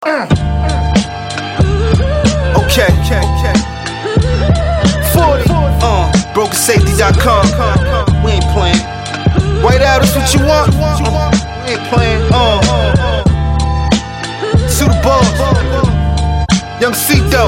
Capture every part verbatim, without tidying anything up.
Okay, forty, uh, broken safety dot com. We ain't playing. White out is what you want. We ain't playing. Uh, to the boss, Young C-Doe,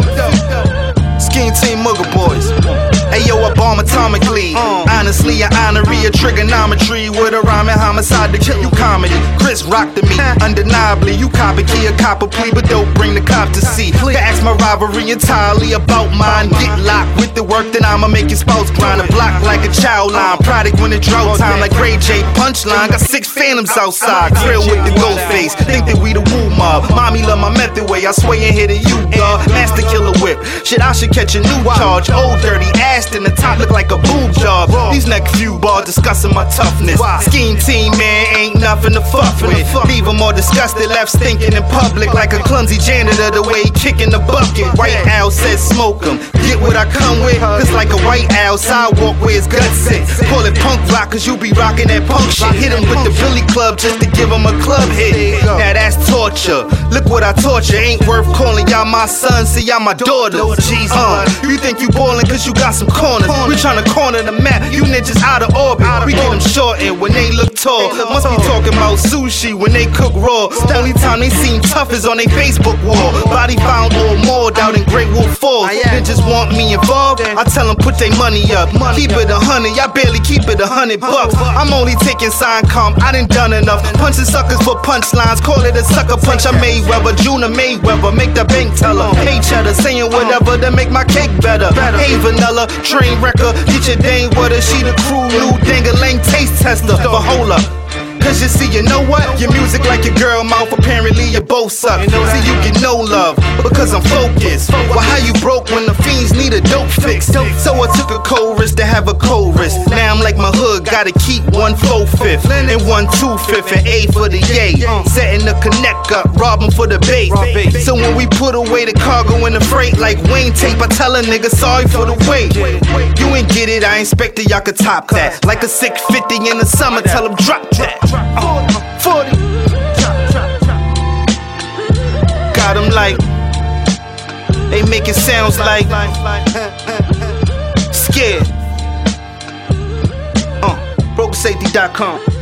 Scheme Team Mugger Boys. Hey yo, I bomb atomically. Honestly, I honorary a trigonometry with a rhyming homicide to kill you comedy. Chris Rock to me, undeniably. You copy key a copper plea, but don't bring the cop to see. That's my rivalry entirely about mine. Get locked with the work, then I'ma make your spouse grind. A block like a child line. Product when it drought time like Ray J. Punchline. Got six phantoms outside. Grill with the gold face. Think that we the woo mob. Mommy love my method way. I sway and hit it, you dog. Master killer whip. Shit, I should catch a new charge. Old dirty ass in the top look like a boob job. These next few bars discussing my toughness. Scheme team, man, ain't nothing to fuck with. Leave them all disgusted, left stinking in public like a clumsy janitor the way he kicking the bucket. White owl says smoke him. Get what I come with, cause like a white owl, sidewalk where his guts sit. Call it punk rock, cause you be rocking that punk shit. Hit him with the Billy Club just to give him a club hit. Now that's torture. Look what I torture. Ain't worth calling y'all my son, see y'all my daughter. Uh, you think you ballin' cause you got some corners. We tryna corner the map, you niggas out of orbit. We get them shortened when they look tall. Must be talking about sushi when they cook raw. The only time they seem tough is on their Facebook wall. Body found all mauled out in Great Wolf Falls. Bitches want me involved, I tell them put their money up. Keep it a hundred, y'all barely keep it a hundred bucks. I'm only taking sign comp, I done done enough. Punching suckers for punchlines, call it a sucker punch. I Mayweather, Juna Mayweather, make the bank teller. Hey cheddar, saying whatever to make my cake better. Hey vanilla, train wrecker, get your dang water. She the crew, new dang-a-lang taste tester. But hold up, cause you see, you know what? Your music like your girl mouth, apparently you both suck. See, you get no love, because I'm focused. Well, how you broke when the fiends need a dope fix? So I took a cold risk to have a cold risk. Now I'm like my hood, gotta keep one four-fifth and one two-fifth and A for the yay. Setting the connect up, robbing for the bait. So when we put away the cargo and the freight like Wayne tape, I tell a nigga sorry for the wait. You ain't get it, I expected y'all could top that. Like a six fifty in the summer, tell them drop that. forty. Got them like, they making sounds like scared. Uh, broken safety dot com.